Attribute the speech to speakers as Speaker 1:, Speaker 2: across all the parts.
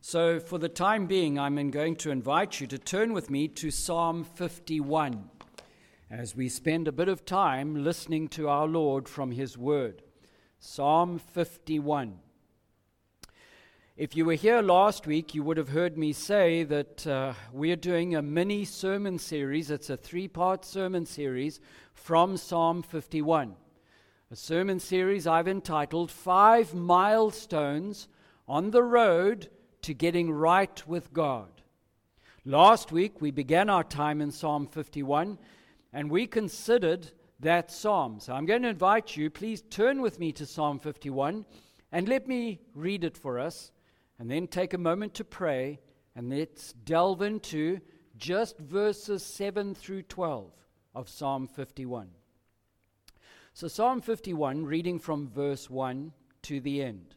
Speaker 1: So for the time being, I'm going to invite you to turn with me to Psalm 51 as we spend a bit of time listening to our Lord from His Word. Psalm 51. If you were here last week, you would have heard me say that we're doing a mini sermon series. It's a 3-part sermon series from Psalm 51. A sermon series I've entitled 5 Milestones on the Road to Getting Right with God. Last week we began our time in Psalm 51 and we considered that psalm. So I'm going to invite you, please turn with me to Psalm 51 and let me read it for us and then take a moment to pray, and let's delve into just verses 7 through 12 of Psalm 51. So Psalm 51, reading from verse 1 to the end.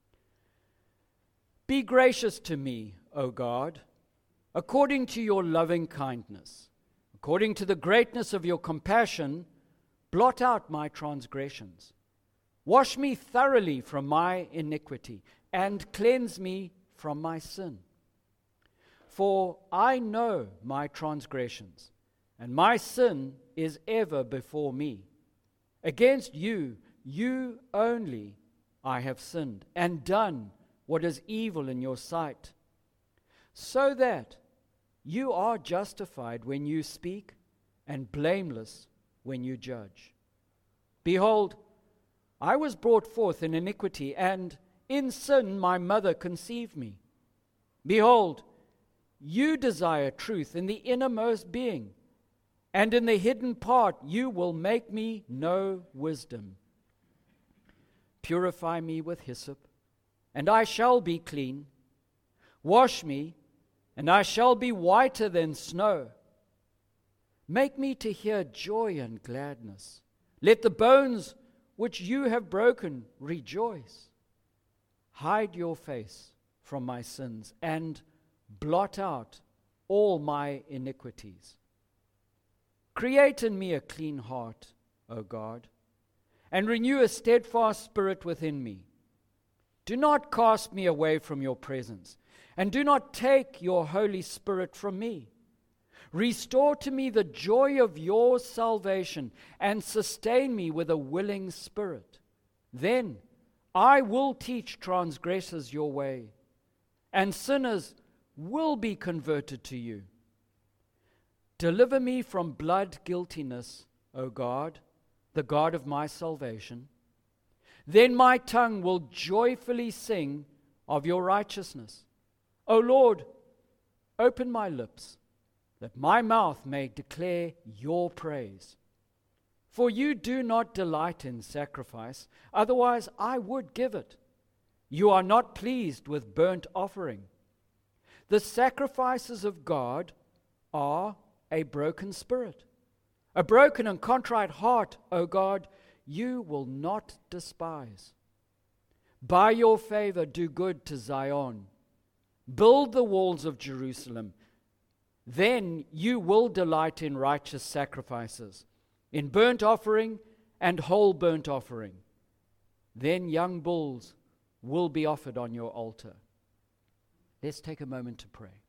Speaker 1: Be gracious to me, O God, according to your loving kindness. According to the greatness of your compassion, blot out my transgressions. Wash me thoroughly from my iniquity and cleanse me from my sin. For I know my transgressions, and my sin is ever before me. Against you, you only, I have sinned and done what is evil in your sight, so that you are justified when you speak and blameless when you judge. Behold, I was brought forth in iniquity, and in sin my mother conceived me. Behold, you desire truth in the innermost being, and in the hidden part you will make me know wisdom. Purify me with hyssop, and I shall be clean. Wash me, and I shall be whiter than snow. Make me to hear joy and gladness. Let the bones which you have broken rejoice. Hide your face from my sins and blot out all my iniquities. Create in me a clean heart, O God, and renew a steadfast spirit within me. Do not cast me away from your presence, and do not take your Holy Spirit from me. Restore to me the joy of your salvation, and sustain me with a willing spirit. Then I will teach transgressors your way, and sinners will be converted to you. Deliver me from blood guiltiness, O God, the God of my salvation. Then my tongue will joyfully sing of your righteousness. O Lord, open my lips, that my mouth may declare your praise. For you do not delight in sacrifice, otherwise I would give it. You are not pleased with burnt offering. The sacrifices of God are a broken spirit. A broken and contrite heart, O God, you will not despise. By your favor do good to Zion. Build the walls of Jerusalem. Then you will delight in righteous sacrifices, in burnt offering and whole burnt offering. Then young bulls will be offered on your altar. Let's take a moment to pray.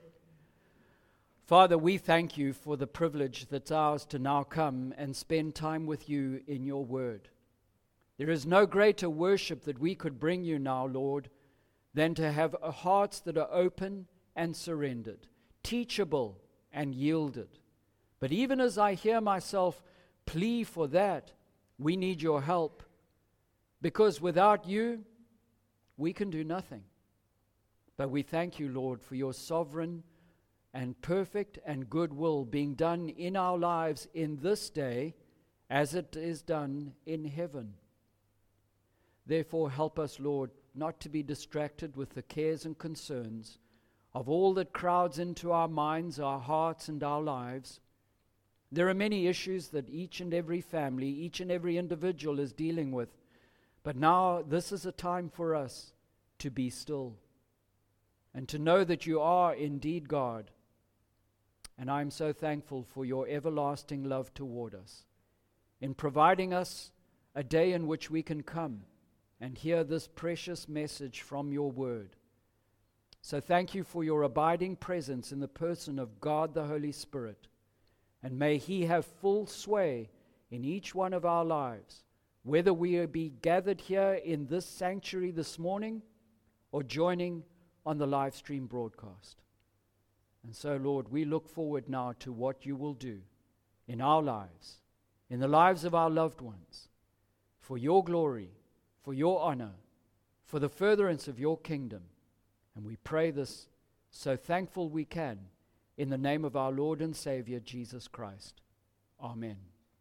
Speaker 1: Father, we thank you for the privilege that's ours to now come and spend time with you in your word. There is no greater worship that we could bring you now, Lord, than to have hearts that are open and surrendered, teachable and yielded. But even as I hear myself plea for that, we need your help, because without you, we can do nothing. But we thank you, Lord, for your sovereign and perfect and good will being done in our lives in this day as it is done in heaven. Therefore, help us, Lord, not to be distracted with the cares and concerns of all that crowds into our minds, our hearts, and our lives. There are many issues that each and every family, each and every individual is dealing with. But now this is a time for us to be still and to know that you are indeed God. And I'm so thankful for your everlasting love toward us in providing us a day in which we can come and hear this precious message from your word. So thank you for your abiding presence in the person of God the Holy Spirit. And may He have full sway in each one of our lives, whether we be gathered here in this sanctuary this morning or joining on the live stream broadcast. And so, Lord, we look forward now to what you will do in our lives, in the lives of our loved ones, for your glory, for your honor, for the furtherance of your kingdom. And we pray this so thankful we can, in the name of our Lord and Savior, Jesus Christ. Amen.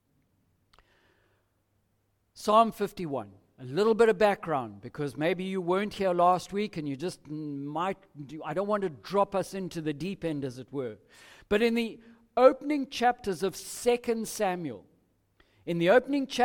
Speaker 1: Psalm 51. A little bit of background, because maybe you weren't here last week and you just I don't want to drop us into the deep end, as it were. But in the opening chapters of 2 Samuel, in the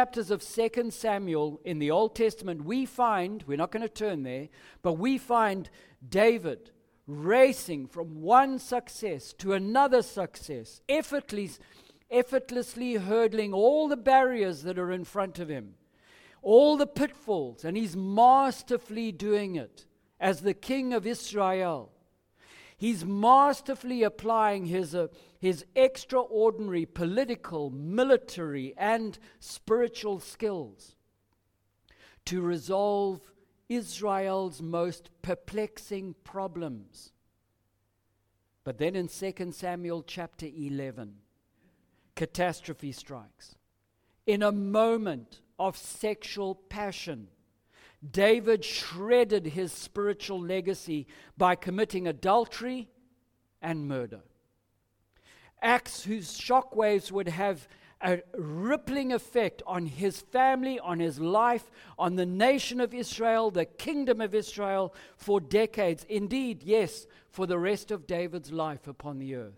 Speaker 1: Old Testament, we find, we're not going to turn there, but we find David racing from one success to another success, effortlessly hurdling all the barriers that are in front of him, all the pitfalls, and he's masterfully doing it as the king of Israel. He's masterfully applying his extraordinary political, military, and spiritual skills to resolve Israel's most perplexing problems. But then in 2 Samuel chapter 11, catastrophe strikes. In a moment of sexual passion, David shredded his spiritual legacy by committing adultery and murder. Acts whose shockwaves would have a rippling effect on his family, on his life, on the nation of Israel, the kingdom of Israel, for decades. Indeed, yes, for the rest of David's life upon the earth.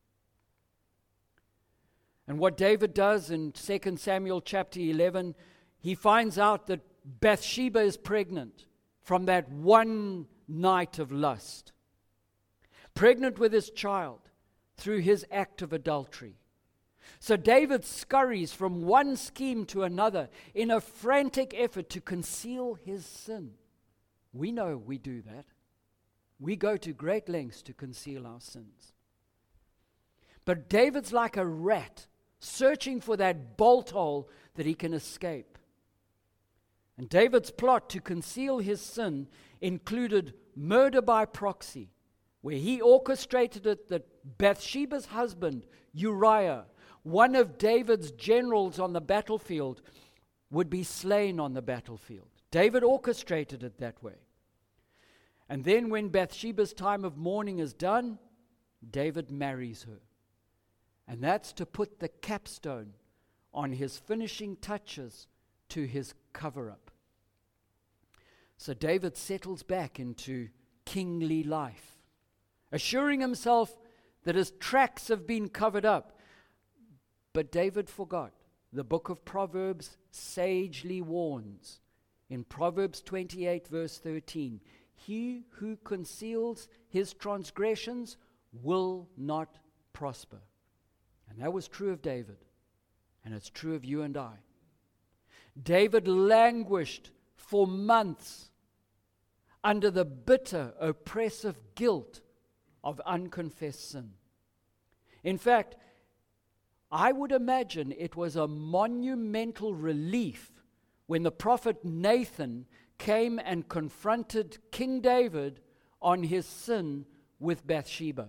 Speaker 1: And what David does in 2 Samuel chapter 11, he finds out that Bathsheba is pregnant from that one night of lust. Pregnant with his child through his act of adultery. So David scurries from one scheme to another in a frantic effort to conceal his sin. We know we do that. We go to great lengths to conceal our sins. But David's like a rat searching for that bolt hole that he can escape. And David's plot to conceal his sin included murder by proxy, where he orchestrated it that Bathsheba's husband, Uriah, one of David's generals on the battlefield, would be slain on the battlefield. David orchestrated it that way. And then when Bathsheba's time of mourning is done, David marries her. And that's to put the capstone on his finishing touches to his cover-up. So David settles back into kingly life, assuring himself that his tracks have been covered up. But David forgot. The book of Proverbs sagely warns in Proverbs 28 verse 13, he who conceals his transgressions will not prosper. And that was true of David, and it's true of you and I. David languished for months under the bitter, oppressive guilt of unconfessed sin. In fact, I would imagine it was a monumental relief when the prophet Nathan came and confronted King David on his sin with Bathsheba.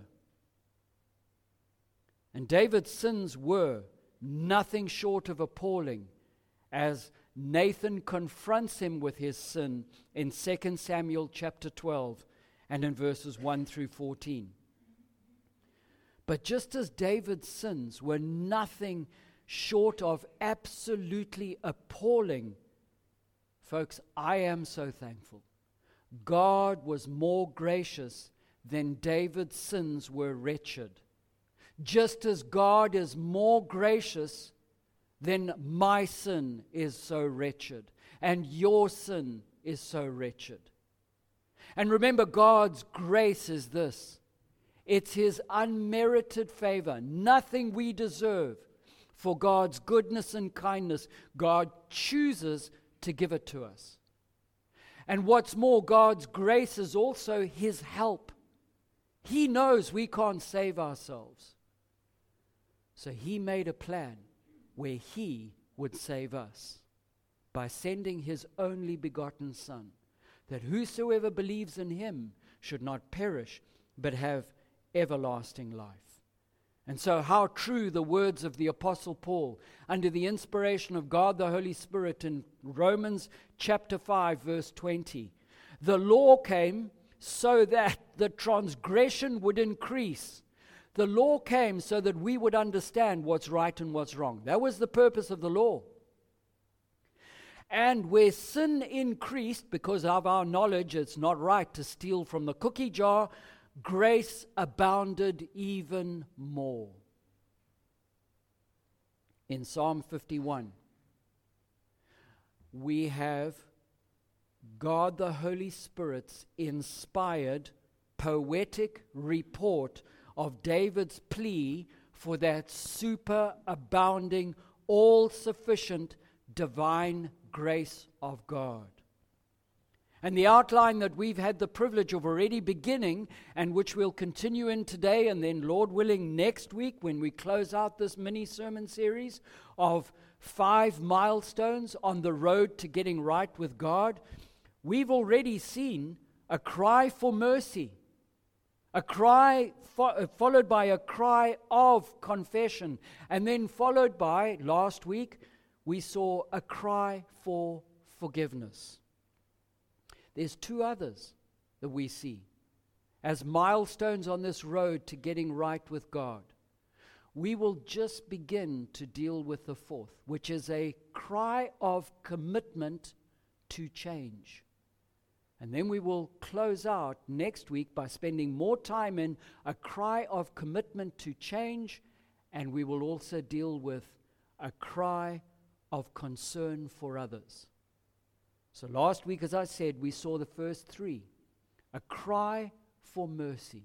Speaker 1: And David's sins were nothing short of appalling as Nathan confronts him with his sin in 2 Samuel chapter 12 and in verses 1 through 14. But just as David's sins were nothing short of absolutely appalling, folks, I am so thankful. God was more gracious than David's sins were wretched. Just as God is more gracious than my sin is so wretched, and your sin is so wretched. And remember, God's grace is this. It's His unmerited favor, nothing we deserve. For God's goodness and kindness, God chooses to give it to us. And what's more, God's grace is also His help He knows we can't save ourselves. So he made a plan where he would save us by sending his only begotten Son, that whosoever believes in him should not perish, but have everlasting life. And so how true the words of the Apostle Paul, under the inspiration of God the Holy Spirit, in Romans chapter 5, verse 20. The law came so that the transgression would increase. The law came so that we would understand what's right and what's wrong. That was the purpose of the law. And where sin increased, because of our knowledge it's not right to steal from the cookie jar, grace abounded even more. In Psalm 51, we have God the Holy Spirit's inspired poetic report of David's plea for that superabounding, all-sufficient divine grace of God. And the outline that we've had the privilege of already beginning, and which we'll continue in today, and then, Lord willing, next week when we close out this mini-sermon series of 5 milestones on the road to getting right with God, we've already seen a cry for mercy, a cry followed by a cry of confession, and then followed by, last week, we saw a cry for forgiveness. There's 2 others that we see as milestones on this road to getting right with God. We will just begin to deal with the 4th, which is a cry of commitment to change. And then we will close out next week by spending more time in a cry of commitment to change, and we will also deal with a cry of concern for others. So last week, as I said, we saw the first 3. A cry for mercy.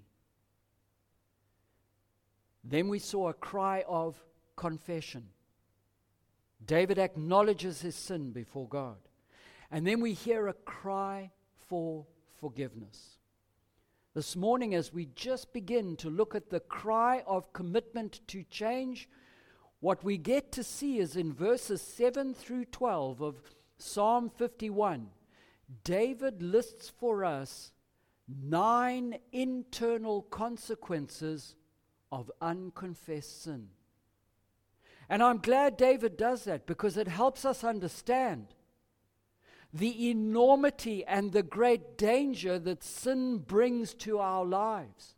Speaker 1: Then we saw a cry of confession. David acknowledges his sin before God. And then we hear a cry for forgiveness. This morning, as we just begin to look at the cry of commitment to change, what we get to see is in verses 7 through 12 of Psalm 51, David lists for us 9 internal consequences of unconfessed sin. And I'm glad David does that, because it helps us understand the enormity and the great danger that sin brings to our lives.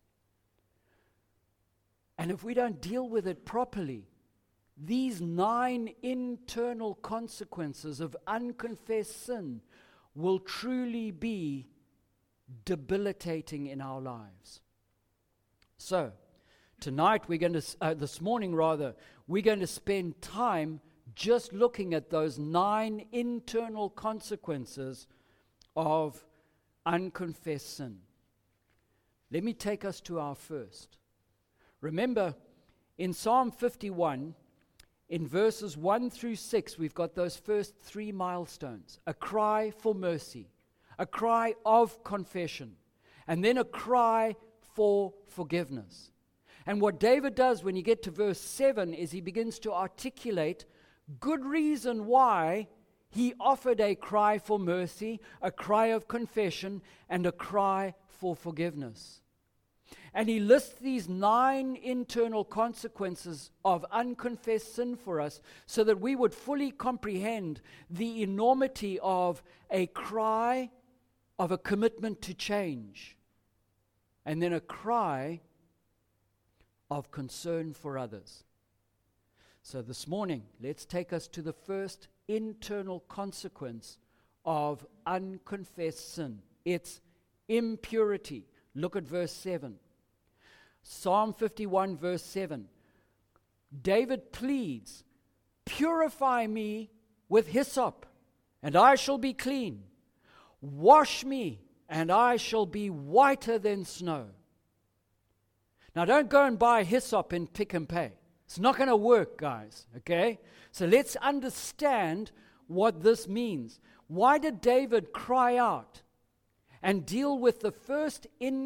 Speaker 1: And if we don't deal with it properly, these 9 internal consequences of unconfessed sin will truly be debilitating in our lives. So, tonight we're going to, this morning rather, we're going to spend time just looking at those 9 internal consequences of unconfessed sin. Let me take us to our first. Remember, in Psalm 51, in verses 1 through 6, we've got those first 3 milestones. A cry for mercy, a cry of confession, and then a cry for forgiveness. And what David does when you get to verse 7 is he begins to articulate good reason why he offered a cry for mercy, a cry of confession, and a cry for forgiveness. And he lists these 9 internal consequences of unconfessed sin for us so that we would fully comprehend the enormity of a cry of a commitment to change, and then a cry of concern for others. So this morning, let's take us to the first internal consequence of unconfessed sin. It's impurity. Look at verse 7. Psalm 51, verse 7. David pleads, "Purify me with hyssop, and I shall be clean. Wash me, and I shall be whiter than snow." Now, don't go and buy hyssop in Pick and Pay. It's not going to work, guys, okay? So let's understand what this means. Why did David cry out and deal with the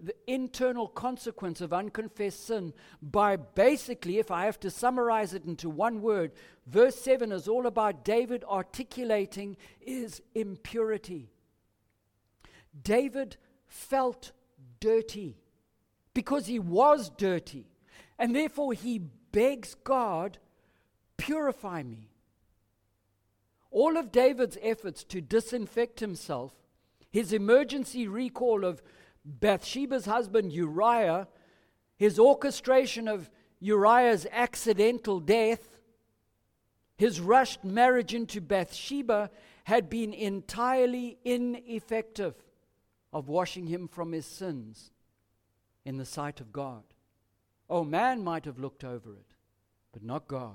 Speaker 1: the internal consequence of unconfessed sin by basically, if I have to summarize it into one word, verse 7 is all about David articulating his impurity. David felt dirty because he was dirty, and therefore he begs God, purify me. All of David's efforts to disinfect himself, his emergency recall of Bathsheba's husband Uriah, his orchestration of Uriah's accidental death, his rushed marriage into Bathsheba had been entirely ineffective of washing him from his sins in the sight of God. Oh, man might have looked over it, but not God.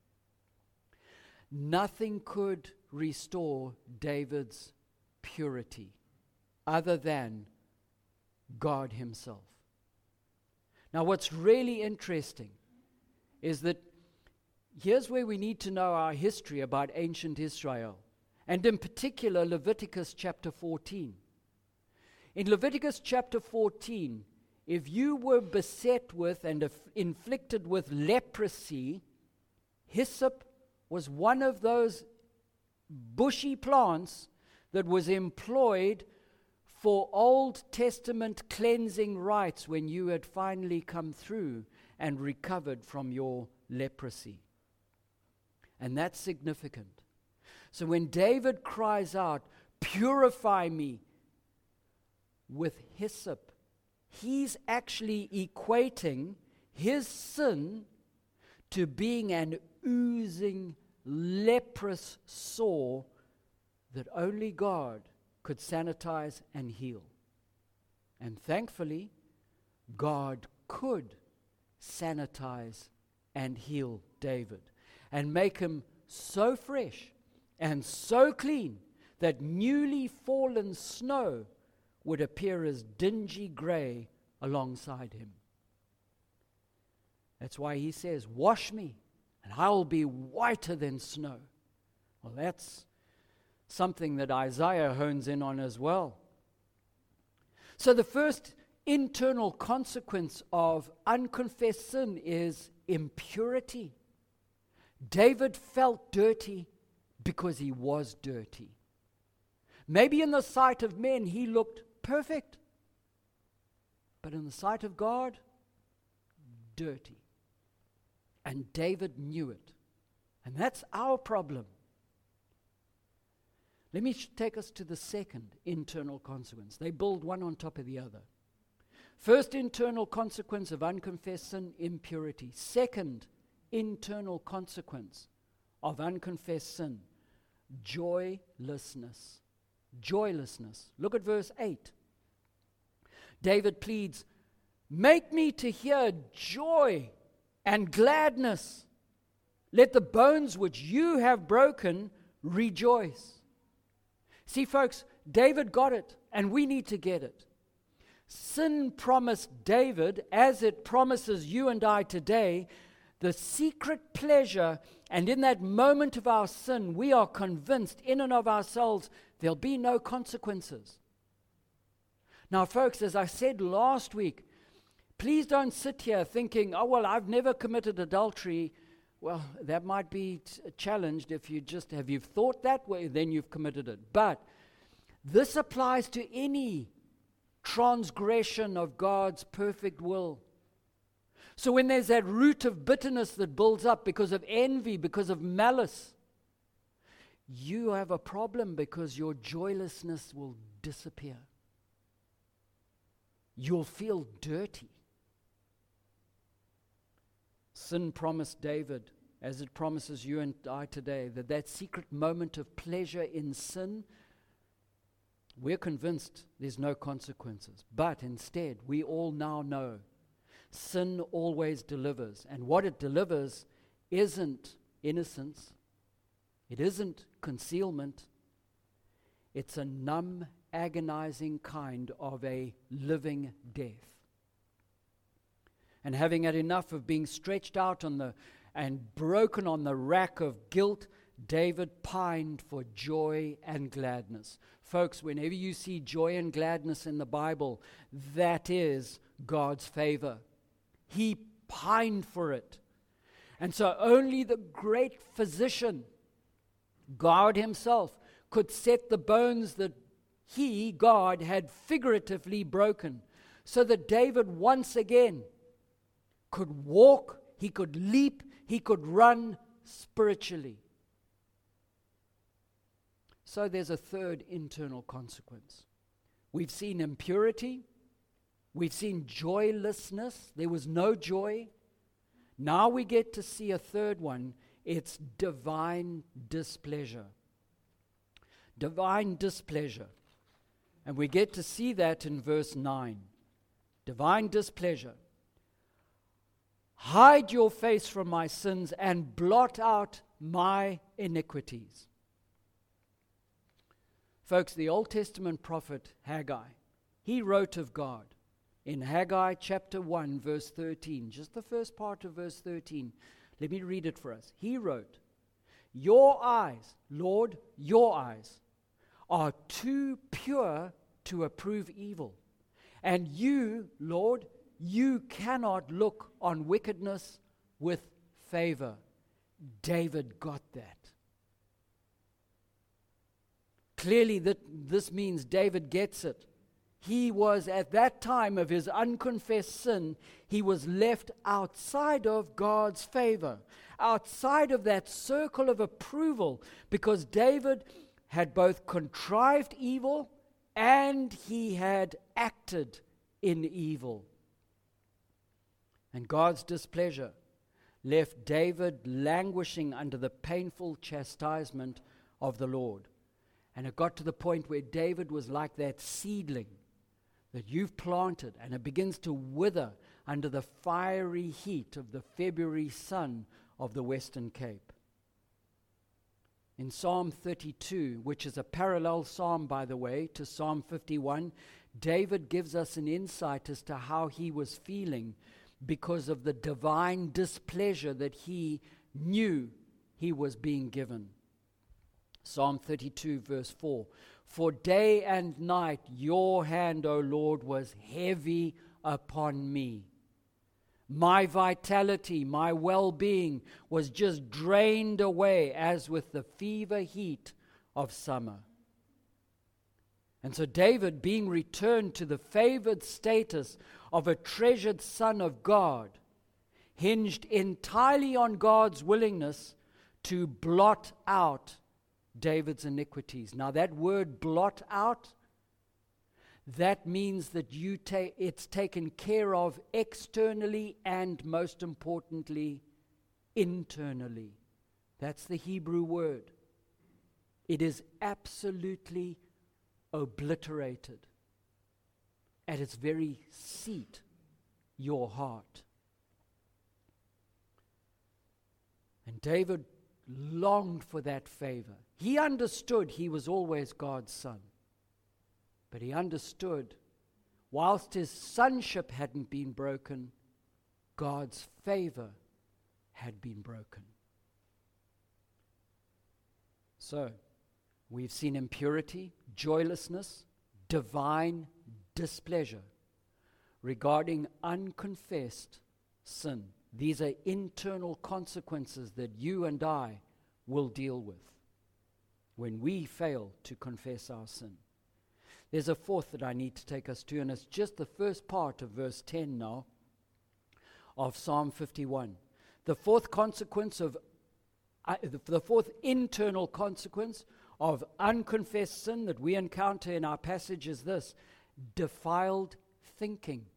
Speaker 1: Nothing could restore David's purity other than God himself. Now, what's really interesting is that here's where we need to know our history about ancient Israel, and in particular Leviticus chapter 14. In Leviticus chapter 14, if you were beset with and inflicted with leprosy, hyssop was one of those bushy plants that was employed for Old Testament cleansing rites when you had finally come through and recovered from your leprosy. And that's significant. So when David cries out, purify me with hyssop, he's actually equating his sin to being an oozing, leprous sore that only God could sanitize and heal. And thankfully, God could sanitize and heal David and make him so fresh and so clean that newly fallen snow would appear as dingy gray alongside him. That's why he says, wash me and I'll be whiter than snow. Well, that's something that Isaiah hones in on as well. So the first internal consequence of unconfessed sin is impurity. David felt dirty because he was dirty. Maybe in the sight of men he looked perfect, but in the sight of God, dirty. And David knew it. And that's our problem. Let me take us to the second internal consequence. They build one on top of the other. First internal consequence of unconfessed sin, impurity. Second internal consequence of unconfessed sin, joylessness. Joylessness. Look at verse 8. David pleads, make me to hear joy and gladness. Let the bones which you have broken rejoice. See, folks, David got it, and we need to get it. Sin promised David, as it promises you and I today, the secret pleasure, and in that moment of our sin, we are convinced in and of ourselves there'll be no consequences. Now, folks, as I said last week, please don't sit here thinking, oh, well, I've never committed adultery. Well, that might be challenged if have you thought that way, then you've committed it. But this applies to any transgression of God's perfect will. So when there's that root of bitterness that builds up because of envy, because of malice, you have a problem because your joylessness will disappear. You'll feel dirty. Sin promised David, as it promises you and I today, that secret moment of pleasure in sin, we're convinced there's no consequences. But instead, we all now know sin always delivers. And what it delivers isn't innocence. It isn't concealment. It's a numb, agonizing kind of a living death. And having had enough of being stretched out and broken on the rack of guilt, David pined for joy and gladness, Folks, whenever you see joy and gladness in the Bible, that is God's favor. He pined for it. And so only the great physician, God himself, could set the bones that he, God, had figuratively broken, so that David once again could walk, he could leap, he could run spiritually. So there's a third internal consequence. We've seen impurity. We've seen joylessness. There was no joy. Now we get to see a third one. It's divine displeasure. Divine displeasure. And we get to see that in verse 9. Divine displeasure. Hide your face from my sins and blot out my iniquities. Folks, the Old Testament prophet Haggai, he wrote of God in Haggai chapter 1, verse 13, just the first part of verse 13. Let me read it for us. He wrote, "Your eyes, Lord, your eyes are too pure to approve evil. And you, Lord, you cannot look on wickedness with favor." David got that. Clearly, this means David gets it. He was, at that time of his unconfessed sin, he was left outside of God's favor, outside of that circle of approval, because David had both contrived evil and he had acted in evil. And God's displeasure left David languishing under the painful chastisement of the Lord. And it got to the point where David was like that seedling that you've planted, and it begins to wither under the fiery heat of the February sun of the Western Cape. In Psalm 32, which is a parallel psalm, by the way, to Psalm 51, David gives us an insight as to how he was feeling because of the divine displeasure that he knew he was being given. Psalm 32, verse 4. "For day and night your hand, O Lord, was heavy upon me. My vitality, my well-being was just drained away as with the fever heat of summer." And so David, being returned to the favored status of a treasured son of God, hinged entirely on God's willingness to blot out David's iniquities. Now that word blot out, that means that it's taken care of externally and, most importantly, internally. That's the Hebrew word. It is absolutely obliterated. At its very seat, your heart. And David longed for that favor. He understood he was always God's son. But he understood, whilst his sonship hadn't been broken, God's favor had been broken. So, we've seen impurity, joylessness, divine displeasure regarding unconfessed sin. These are internal consequences that you and I will deal with when we fail to confess our sin. There's a fourth that I need to take us to, and it's just the first part of verse 10 now of Psalm 51. The fourth internal consequence of unconfessed sin that we encounter in our passage is this: defiled thinking.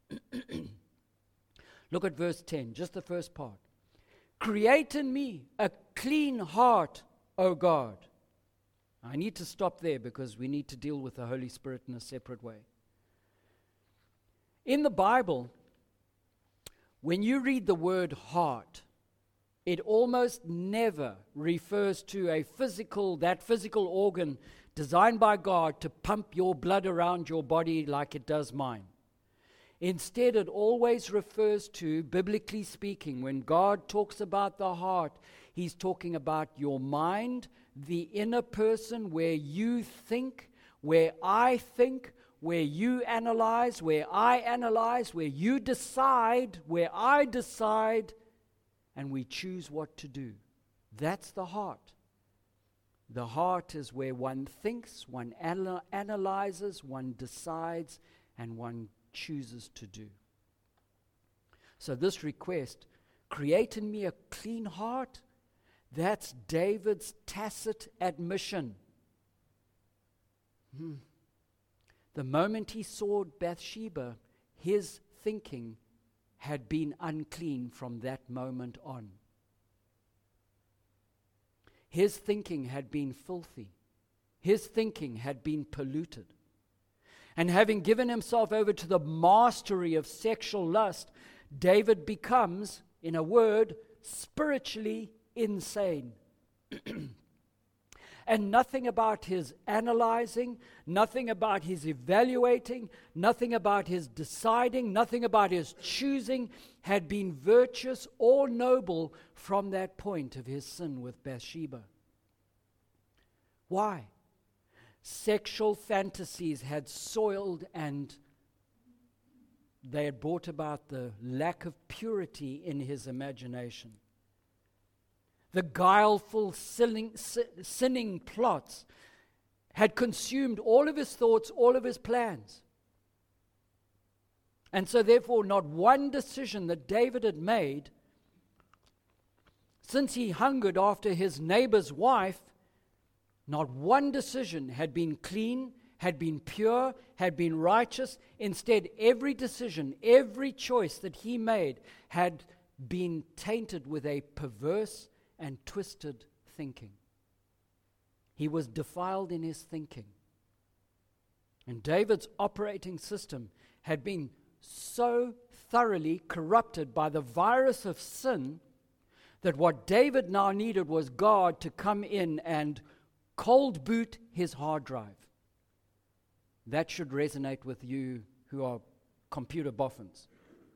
Speaker 1: Look at verse 10, just the first part. "Create in me a clean heart, O God." I need to stop there because we need to deal with the Holy Spirit in a separate way. In the Bible, when you read the word heart, it almost never refers to that physical organ designed by God to pump your blood around your body like it does mine. Instead, it always refers to, biblically speaking, when God talks about the heart, he's talking about your mind, the inner person where you think, where I think, where you analyze, where I analyze, where you decide, where I decide, and we choose what to do. That's the heart. The heart is where one thinks, one analyzes, one decides, and one chooses to do. So this request, create in me a clean heart, that's David's tacit admission. The moment he saw Bathsheba, his thinking had been unclean from that moment on. His thinking had been filthy. His thinking had been polluted. And having given himself over to the mastery of sexual lust, David becomes, in a word, spiritually insane. And nothing about his analyzing, nothing about his evaluating, nothing about his deciding, nothing about his choosing had been virtuous or noble from that point of his sin with Bathsheba. Why? Sexual fantasies had soiled and they had brought about the lack of purity in his imagination. The guileful, sinning plots had consumed all of his thoughts, all of his plans. And so therefore, not one decision that David had made since he hungered after his neighbor's wife, not one decision had been clean, had been pure, had been righteous. Instead, every decision, every choice that he made had been tainted with a perverse and twisted thinking. He was defiled in his thinking. And David's operating system had been so thoroughly corrupted by the virus of sin that what David now needed was God to come in and cold boot his hard drive. That should resonate with you who are computer boffins.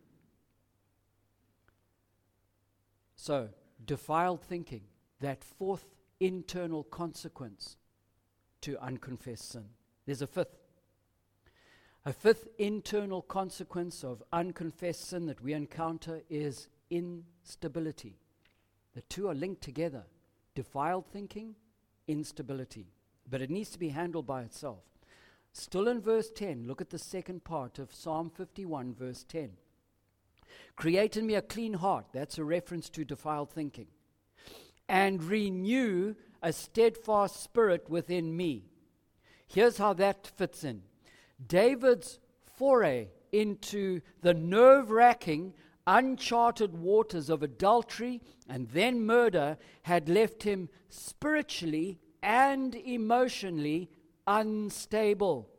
Speaker 1: So, defiled thinking, that fourth internal consequence to unconfessed sin. There's a fifth. A fifth internal consequence of unconfessed sin that we encounter is instability. The two are linked together. Defiled thinking, instability. But it needs to be handled by itself. Still in verse 10, look at the second part of Psalm 51, verse 10. Create in me a clean heart. That's a reference to defiled thinking. And renew a steadfast spirit within me. Here's how that fits in. David's foray into the nerve-wracking, uncharted waters of adultery and then murder had left him spiritually and emotionally unstable.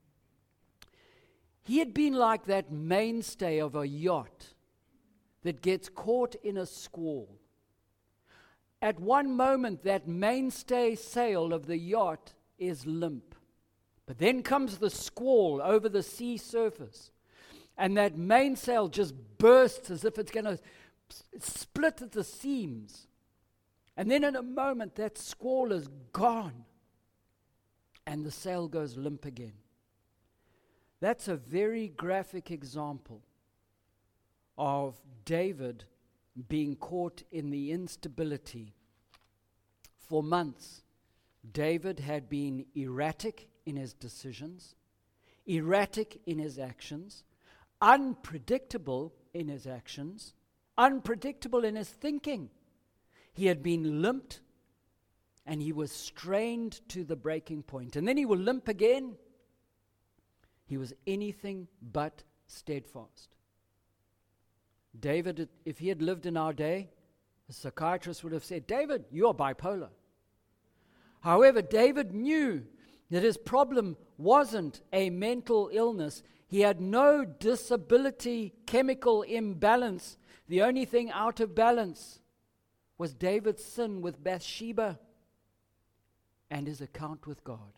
Speaker 1: He had been like that mainstay of a yacht that gets caught in a squall. At one moment, that mainstay sail of the yacht is limp. But then comes the squall over the sea surface. And that mainsail just bursts as if it's going to split at the seams. And then in a moment, that squall is gone. And the sail goes limp again. That's a very graphic example of David being caught in the instability. For months, David had been erratic in his decisions, erratic in his actions, unpredictable in his actions, unpredictable in his thinking. He had been limped, and he was strained to the breaking point. And then he will limp again. He was anything but steadfast. David, if he had lived in our day, a psychiatrist would have said, David, you're bipolar. However, David knew that his problem wasn't a mental illness. He had no disability, chemical imbalance. The only thing out of balance was David's sin with Bathsheba and his account with God.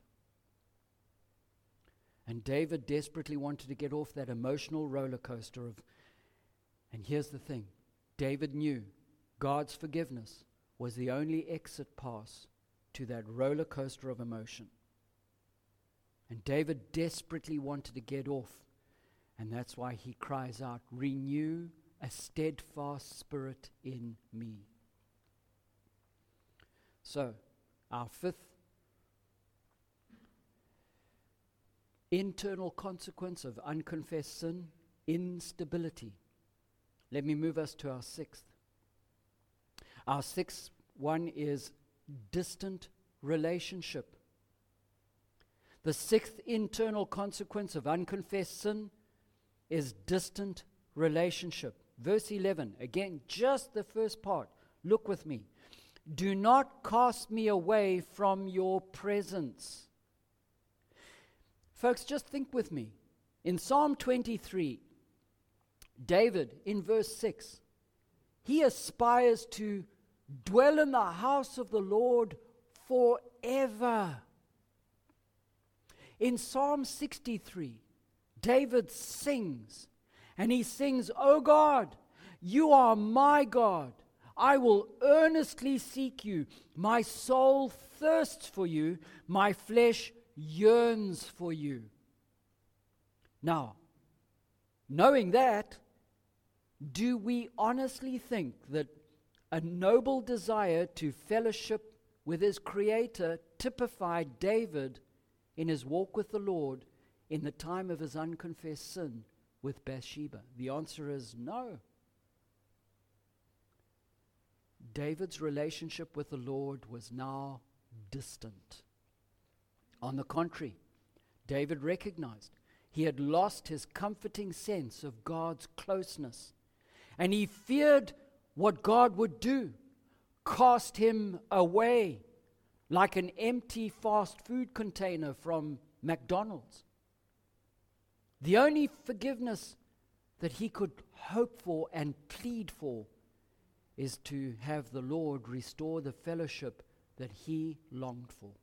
Speaker 1: And David desperately wanted to get off that emotional roller coaster of, and here's the thing, David knew God's forgiveness was the only exit pass to that roller coaster of emotion. And David desperately wanted to get off. And that's why he cries out, renew a steadfast spirit in me. So, our fifth internal consequence of unconfessed sin, instability. Let me move us to our sixth. Our sixth one is distant relationship. The sixth internal consequence of unconfessed sin is distant relationship. Verse 11, again, just the first part. Look with me. Do not cast me away from your presence. Folks, just think with me. In Psalm 23, David, in verse 6, he aspires to dwell in the house of the Lord forever. In Psalm 63, David sings, and he sings, O God, you are my God. I will earnestly seek you. My soul thirsts for you. My flesh yearns for you. Now, knowing that, do we honestly think that a noble desire to fellowship with his Creator typified David in his walk with the Lord in the time of his unconfessed sin with Bathsheba? The answer is no. David's relationship with the Lord was now distant. On the contrary, David recognized he had lost his comforting sense of God's closeness, and he feared what God would do, cast him away like an empty fast food container from McDonald's. The only forgiveness that he could hope for and plead for is to have the Lord restore the fellowship that he longed for.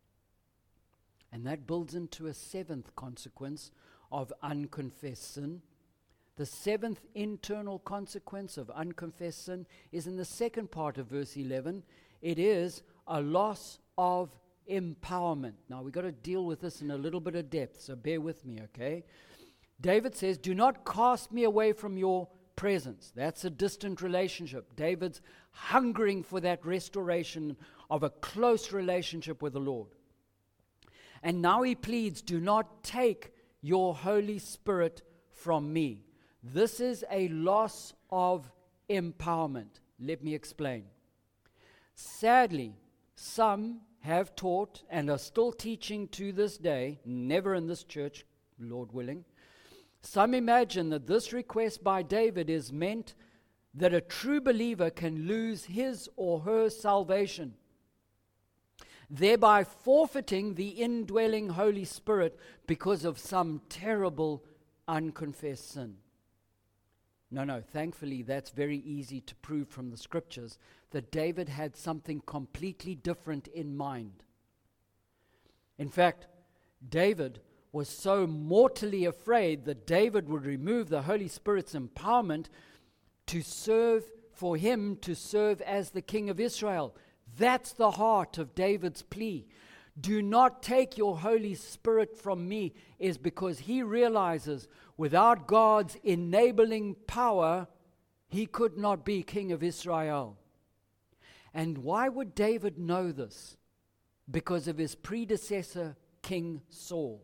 Speaker 1: And that builds into a seventh consequence of unconfessed sin. The seventh internal consequence of unconfessed sin is in the second part of verse 11. It is a loss of empowerment. Now, we've got to deal with this in a little bit of depth, so bear with me, okay? David says, do not cast me away from your presence. That's a distant relationship. David's hungering for that restoration of a close relationship with the Lord. And now he pleads, do not take your Holy Spirit from me. This is a loss of empowerment. Let me explain. Sadly, some have taught and are still teaching to this day, never in this church, Lord willing. Some imagine that this request by David is meant that a true believer can lose his or her salvation, thereby forfeiting the indwelling Holy Spirit because of some terrible unconfessed sin. No, thankfully that's very easy to prove from the scriptures that David had something completely different in mind. In fact, David was so mortally afraid that David would remove the Holy Spirit's empowerment to serve for him to serve as the king of Israel. That's the heart of David's plea. Do not take your Holy Spirit from me, is because he realizes without God's enabling power, he could not be king of Israel. And why would David know this? Because of his predecessor, King Saul.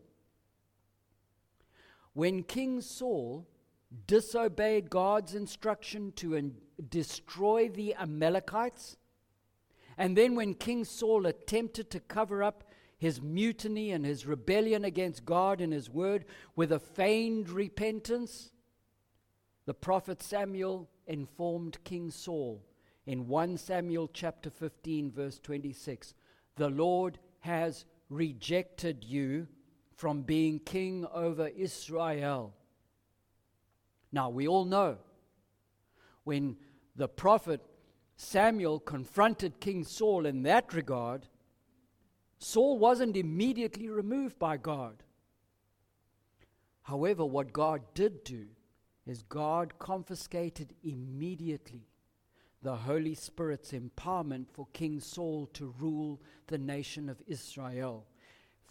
Speaker 1: When King Saul disobeyed God's instruction to destroy the Amalekites, and then when King Saul attempted to cover up his mutiny and his rebellion against God and his word with a feigned repentance, the prophet Samuel informed King Saul in 1 Samuel chapter 15 verse 26, the Lord has rejected you from being king over Israel. Now, we all know when the prophet Samuel confronted King Saul in that regard, Saul wasn't immediately removed by God. However, what God did do is God confiscated immediately the Holy Spirit's empowerment for King Saul to rule the nation of Israel.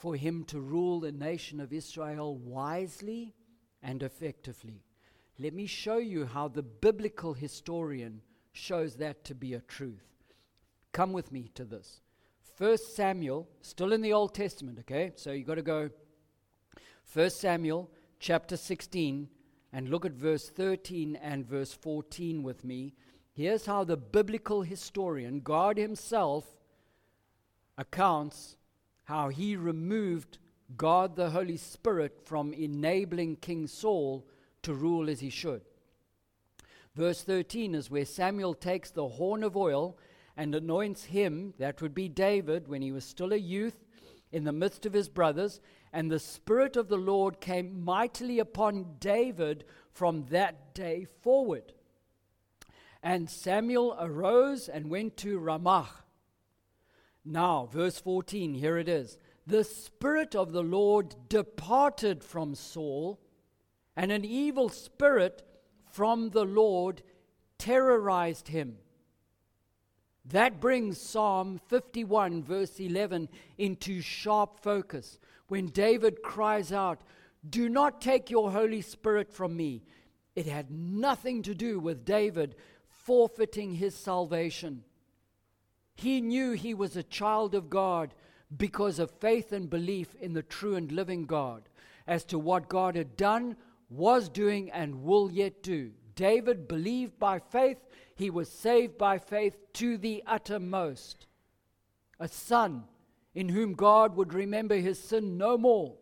Speaker 1: for him to rule the nation of Israel wisely and effectively. Let me show you how the biblical historian shows that to be a truth. Come with me to this. 1 Samuel, still in the Old Testament, okay? So you've got to go 1 Samuel chapter 16 and look at verse 13 and verse 14 with me. Here's how the biblical historian, God himself, accounts how he removed God the Holy Spirit from enabling King Saul to rule as he should. Verse 13 is where Samuel takes the horn of oil and anoints him, that would be David, when he was still a youth, in the midst of his brothers, and the Spirit of the Lord came mightily upon David from that day forward. And Samuel arose and went to Ramah. Now, verse 14, here it is. The Spirit of the Lord departed from Saul, and an evil spirit from the Lord terrorized him. That brings Psalm 51, verse 11, into sharp focus. When David cries out, "Do not take your Holy Spirit from me," it had nothing to do with David forfeiting his salvation. He knew he was a child of God because of faith and belief in the true and living God, as to what God had done, was doing, and will yet do. David believed by faith. He was saved by faith to the uttermost. A son in whom God would remember his sin no more.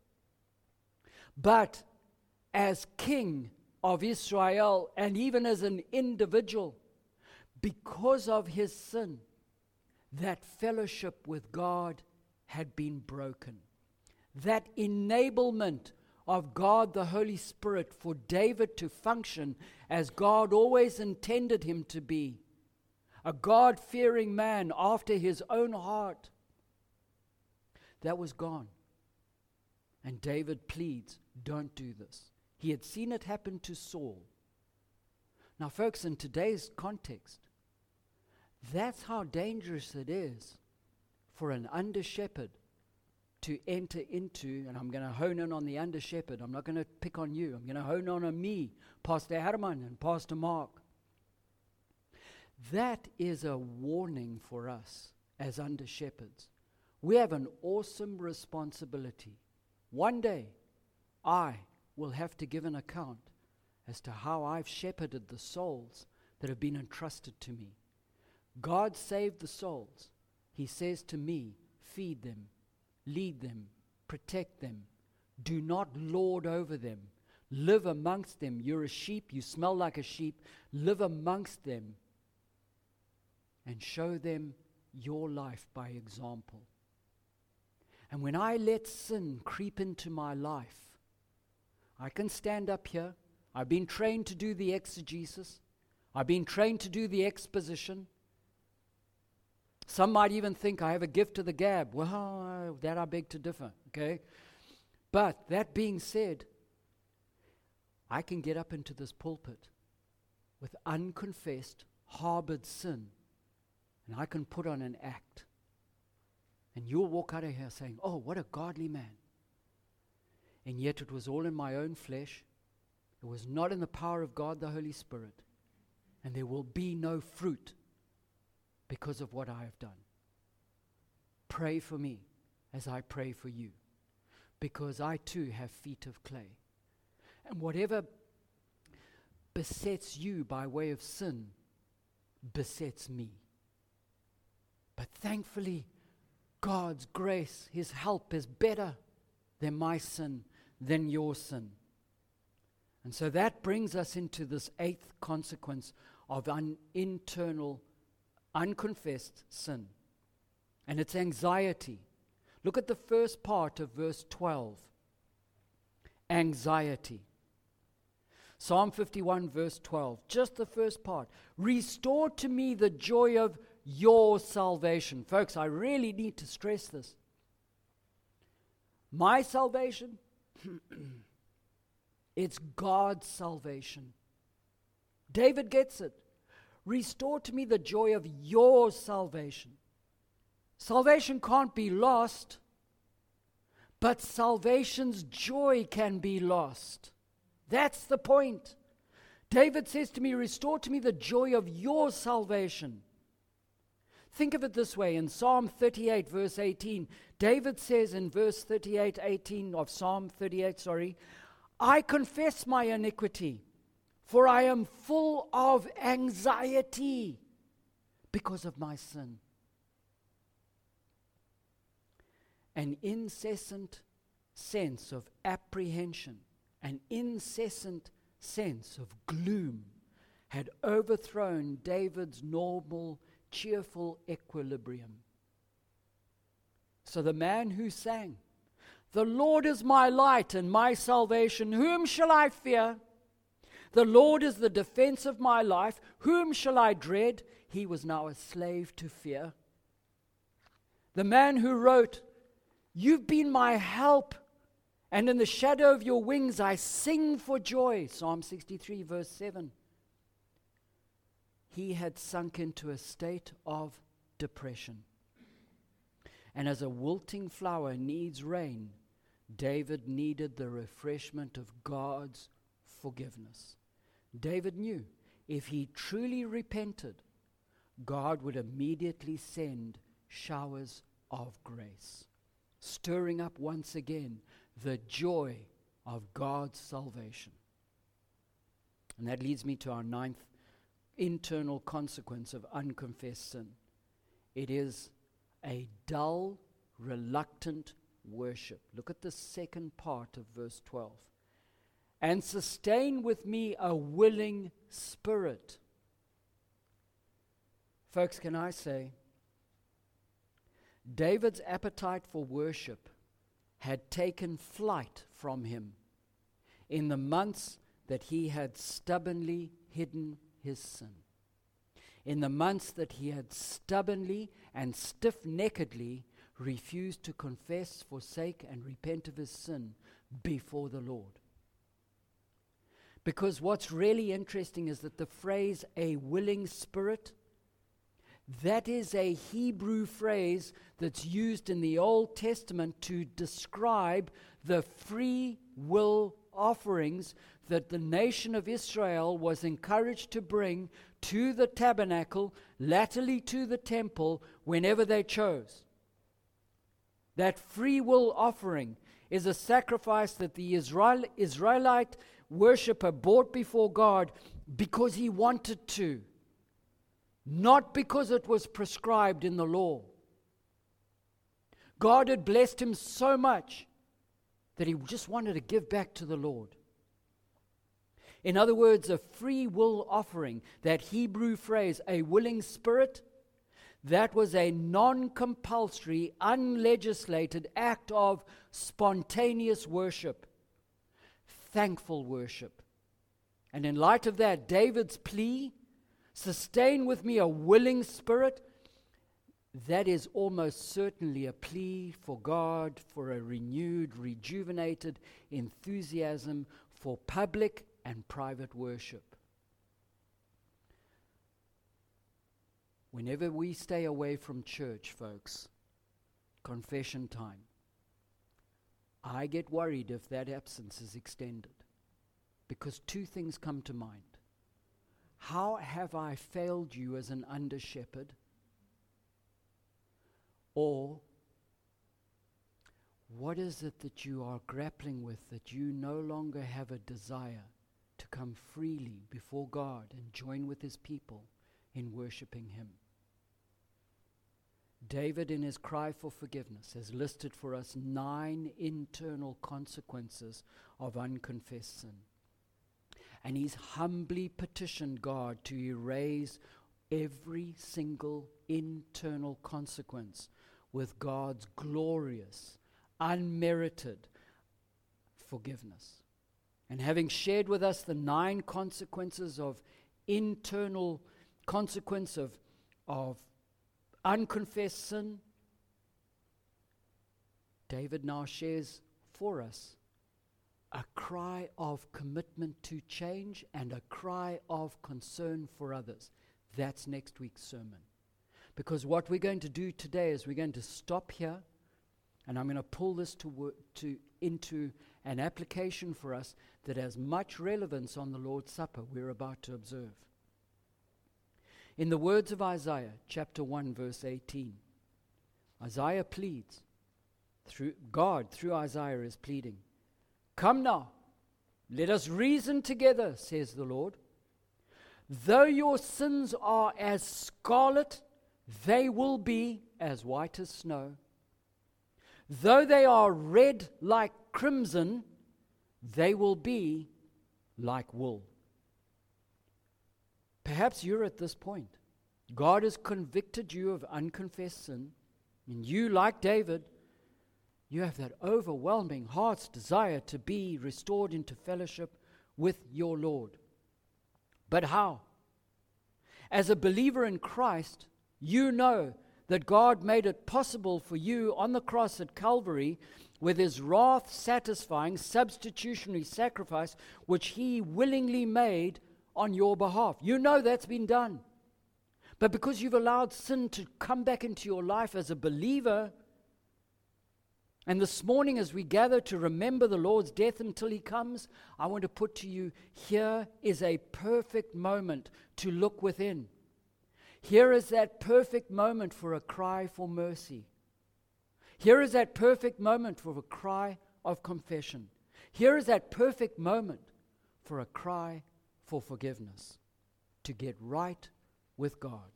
Speaker 1: But as king of Israel, and even as an individual, because of his sin, that fellowship with God had been broken. That enablement of God the Holy Spirit for David to function as God always intended him to be, a God-fearing man after his own heart, that was gone. And David pleads, don't do this. He had seen it happen to Saul. Now, folks, in today's context, that's how dangerous it is for an under-shepherd to enter into, and I'm going to hone in on the under-shepherd. I'm not going to pick on you. I'm going to hone on me, Pastor Herman and Pastor Mark. That is a warning for us as under-shepherds. We have an awesome responsibility. One day, I will have to give an account as to how I've shepherded the souls that have been entrusted to me. God saved the souls. He says to me, feed them, lead them, protect them. Do not lord over them. Live amongst them. You're a sheep. You smell like a sheep. Live amongst them and show them your life by example. And when I let sin creep into my life, I can stand up here. I've been trained to do the exegesis. I've been trained to do the exposition. Some might even think I have a gift of the gab. Well, that I beg to differ, okay? But that being said, I can get up into this pulpit with unconfessed, harbored sin, and I can put on an act. And you'll walk out of here saying, oh, what a godly man. And yet it was all in my own flesh. It was not in the power of God the Holy Spirit. And there will be no fruit because of what I have done. Pray for me as I pray for you, because I too have feet of clay. And whatever besets you by way of sin besets me. But thankfully, God's grace, His help is better than my sin, than your sin. And so that brings us into this eighth consequence of an internal, unconfessed sin. And it's anxiety. Look at the first part of verse 12. Anxiety. Psalm 51, verse 12. Just the first part. Restore to me the joy of your salvation. Folks, I really need to stress this. My salvation, it's God's salvation. David gets it. Restore to me the joy of your salvation. Salvation can't be lost. but salvation's joy can be lost. That's the point. David says to me, restore to me the joy of your salvation. Think of it this way. In Psalm 38, verse 18, David says in verse 18 of Psalm 38, I confess my iniquity, for I am full of anxiety because of my sin. An incessant sense of apprehension, an incessant sense of gloom had overthrown David's normal, cheerful equilibrium. So the man who sang, "The Lord is my light and my salvation, whom shall I fear? The Lord is the defense of my life, whom shall I dread?" He was now a slave to fear. The man who wrote, "You've been my help, and in the shadow of your wings I sing for joy," Psalm 63, verse 7. He had sunk into a state of depression. And as a wilting flower needs rain, David needed the refreshment of God's forgiveness. David knew if he truly repented, God would immediately send showers of grace, stirring up once again the joy of God's salvation. And that leads me to our ninth internal consequence of unconfessed sin. It is a dull, reluctant worship. Look at the second part of verse 12. And sustain with me a willing spirit. Folks, can I say, David's appetite for worship had taken flight from him in the months that he had stubbornly hidden his sin. In the months that he had stubbornly and stiff-neckedly refused to confess, forsake, and repent of his sin before the Lord. Because what's really interesting is that the phrase, "a willing spirit," that is a Hebrew phrase that's used in the Old Testament to describe the free will offerings that the nation of Israel was encouraged to bring to the tabernacle, latterly to the temple, whenever they chose. That free will offering is a sacrifice that the Israelite worshiper brought before God because he wanted to, not because it was prescribed in the law. God had blessed him so much that he just wanted to give back to the Lord. In other words, a free will offering, that Hebrew phrase, "a willing spirit," that was a non-compulsory, unlegislated act of spontaneous worship, thankful worship. And in light of that, David's plea, "sustain with me a willing spirit," that is almost certainly a plea for God for a renewed, rejuvenated enthusiasm for public and private worship. Whenever we stay away from church, folks, confession time, I get worried if that absence is extended, because two things come to mind. How have I failed you as an under-shepherd? Or, what is it that you are grappling with that you no longer have a desire to come freely before God and join with his people in worshiping him? David, in his cry for forgiveness, has listed for us 9 internal consequences of unconfessed sin. And he's humbly petitioned God to erase every single internal consequence with God's glorious, unmerited forgiveness. And having shared with us the 9 consequences of internal consequence of unconfessed sin, David now shares for us a cry of commitment to change and a cry of concern for others. That's next week's sermon. Because what we're going to do today is we're going to stop here And I'm going to pull this into an application for us that has much relevance on the Lord's Supper we're about to observe. In the words of Isaiah, chapter 1, verse 18, Isaiah pleads, through Isaiah is pleading, "Come now, let us reason together, says the Lord. Though your sins are as scarlet, they will be as white as snow. Though they are red like crimson, they will be like wool." Perhaps you're at this point. God has convicted you of unconfessed sin, and you, like David, you have that overwhelming heart's desire to be restored into fellowship with your Lord. But how? As a believer in Christ, you know that God made it possible for you on the cross at Calvary, with his wrath-satisfying substitutionary sacrifice, which he willingly made on your behalf. You know that's been done. But because you've allowed sin to come back into your life as a believer, and this morning as we gather to remember the Lord's death until he comes, I want to put to you, here is a perfect moment to look within. Here is that perfect moment for a cry for mercy. Here is that perfect moment for a cry of confession. Here is that perfect moment for a cry for forgiveness, to get right with God.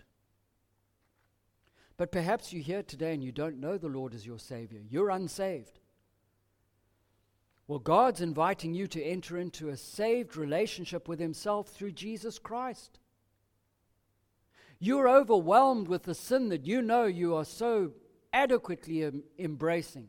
Speaker 1: But perhaps you're here today and you don't know the Lord as your Savior. You're unsaved. Well, God's inviting you to enter into a saved relationship with himself through Jesus Christ. You're overwhelmed with the sin that you know you are so adequately embracing.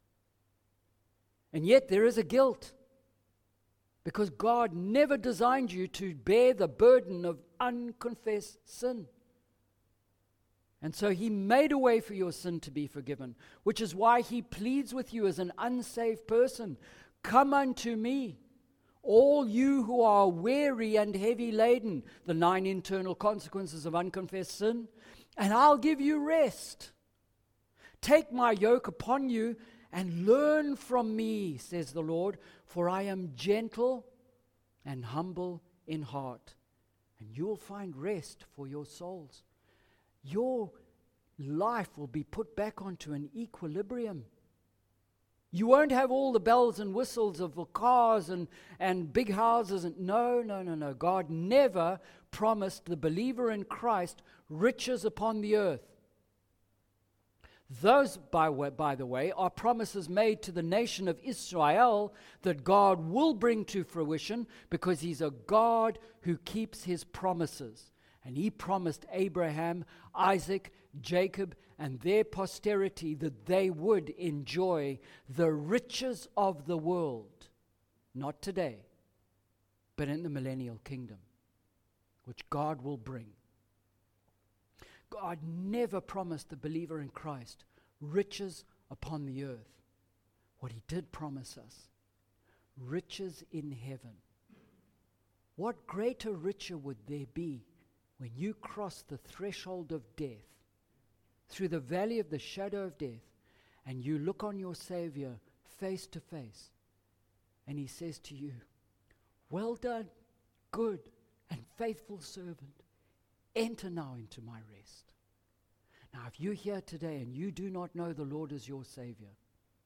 Speaker 1: And yet there is a guilt, because God never designed you to bear the burden of unconfessed sin. And so he made a way for your sin to be forgiven, which is why he pleads with you as an unsaved person, "Come unto me, all you who are weary and heavy laden," the 9 internal consequences of unconfessed sin, "and I'll give you rest. Take my yoke upon you and learn from me, says the Lord, for I am gentle and humble in heart, and you will find rest for your souls." Your life will be put back onto an equilibrium. You won't have all the bells and whistles of the cars and big houses. No. God never promised the believer in Christ riches upon the earth. Those, by the way, are promises made to the nation of Israel that God will bring to fruition, because he's a God who keeps his promises. And he promised Abraham, Isaac, Jacob, and their posterity that they would enjoy the riches of the world, not today, but in the millennial kingdom, which God will bring. God never promised the believer in Christ riches upon the earth. What he did promise us, riches in heaven. What greater richer would there be when you cross the threshold of death, through the valley of the shadow of death, and you look on your Savior face to face, and he says to you, "Well done, good and faithful servant. Enter now into my rest." Now, if you're here today and you do not know the Lord as your Savior,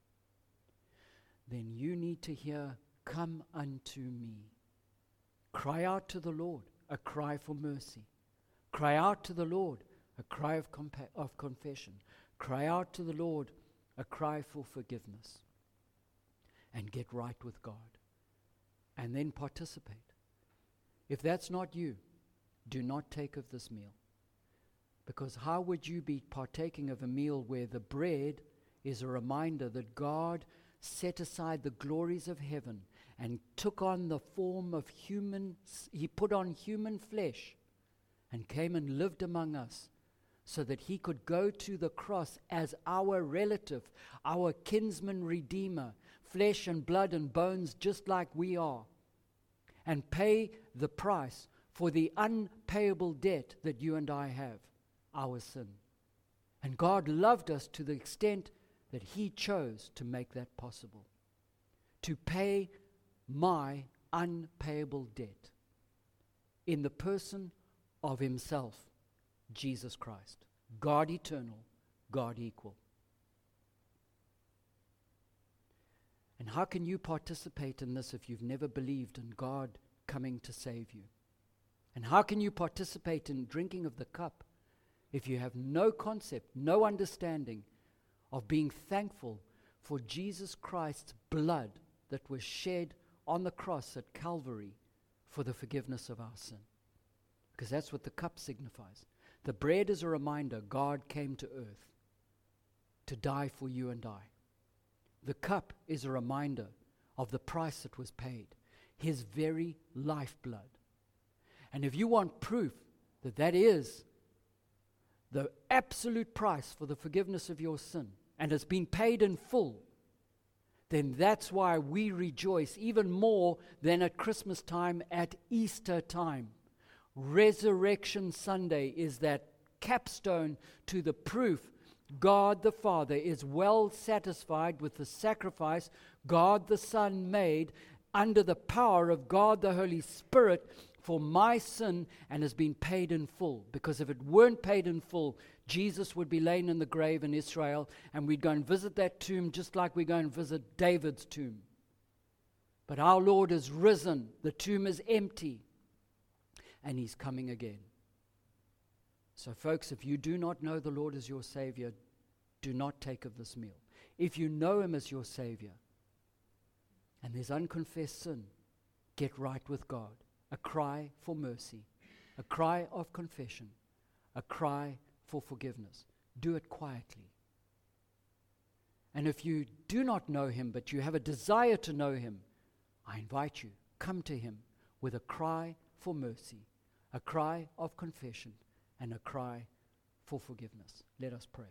Speaker 1: then you need to hear, "Come unto me." Cry out to the Lord, a cry for mercy. Cry out to the Lord, a cry of confession. Cry out to the Lord, a cry for forgiveness. And get right with God. And then participate. If that's not you, do not take of this meal. Because how would you be partaking of a meal where the bread is a reminder that God set aside the glories of heaven and took on the form of he put on human flesh and came and lived among us, so that he could go to the cross as our relative, our kinsman redeemer, flesh and blood and bones just like we are, and pay the price for the unpayable debt that you and I have, our sin. And God loved us to the extent that he chose to make that possible, to pay my unpayable debt in the person of himself, Jesus Christ, God eternal, God equal. And how can you participate in this if you've never believed in God coming to save you? And how can you participate in drinking of the cup if you have no concept, no understanding of being thankful for Jesus Christ's blood that was shed on the cross at Calvary for the forgiveness of our sin? Because that's what the cup signifies. The bread is a reminder God came to earth to die for you and I. The cup is a reminder of the price that was paid, his very lifeblood. And if you want proof that that is the absolute price for the forgiveness of your sin, and it's been paid in full, then that's why we rejoice even more than at Christmas time, at Easter time. Resurrection Sunday is that capstone to the proof God the Father is well satisfied with the sacrifice God the Son made under the power of God the Holy Spirit for my sin, and has been paid in full. Because if it weren't paid in full, Jesus would be laying in the grave in Israel, and we'd go and visit that tomb just like we go and visit David's tomb. But our Lord is risen, the tomb is empty, and he's coming again. So folks, if you do not know the Lord as your Savior, do not take of this meal. If you know him as your Savior, and there's unconfessed sin, get right with God. A cry for mercy, a cry of confession, a cry for forgiveness. Do it quietly. And if you do not know him, but you have a desire to know him, I invite you, come to him with a cry for mercy, a cry of confession, and a cry for forgiveness. Let us pray.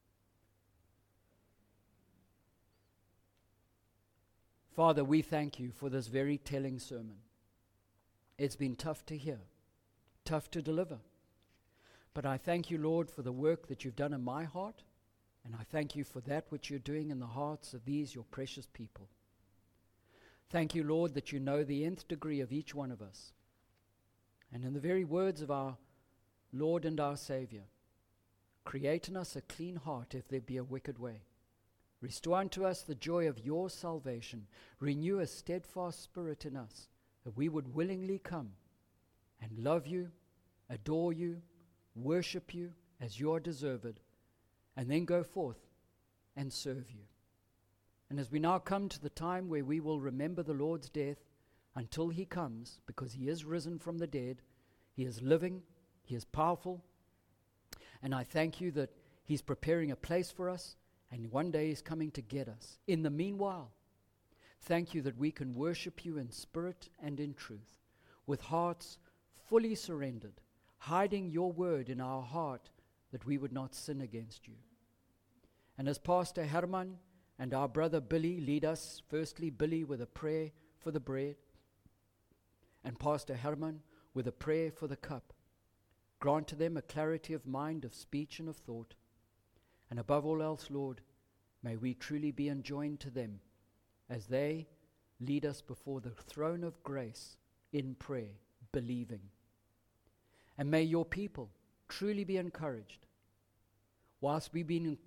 Speaker 1: Father, we thank you for this very telling sermon. It's been tough to hear, tough to deliver. But I thank you, Lord, for the work that you've done in my heart, and I thank you for that which you're doing in the hearts of these, your precious people. Thank you, Lord, that you know the nth degree of each one of us. And in the very words of our Lord and our Savior, create in us a clean heart if there be a wicked way. Restore unto us the joy of your salvation. Renew a steadfast spirit in us, that we would willingly come and love you, adore you, worship you as you are deserved, and then go forth and serve you. And as we now come to the time where we will remember the Lord's death until he comes, because he is risen from the dead, he is living, he is powerful, and I thank you that he's preparing a place for us, and one day he's coming to get us. In the meanwhile, thank you that we can worship you in spirit and in truth, with hearts fully surrendered, hiding your word in our heart that we would not sin against you. And as Pastor Herman and our brother Billy lead us, firstly Billy with a prayer for the bread, and Pastor Herman with a prayer for the cup, grant to them a clarity of mind, of speech, and of thought. And above all else, Lord, may we truly be enjoined to them as they lead us before the throne of grace in prayer, believing. And may your people truly be encouraged. Whilst we've been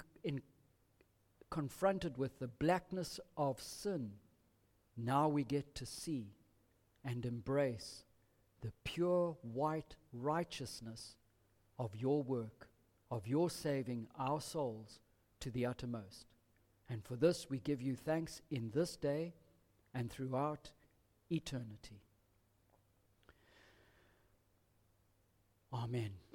Speaker 1: confronted with the blackness of sin, now we get to see and embrace the pure white righteousness of your work, of your saving our souls to the uttermost. And for this we give you thanks in this day and throughout eternity. Amen.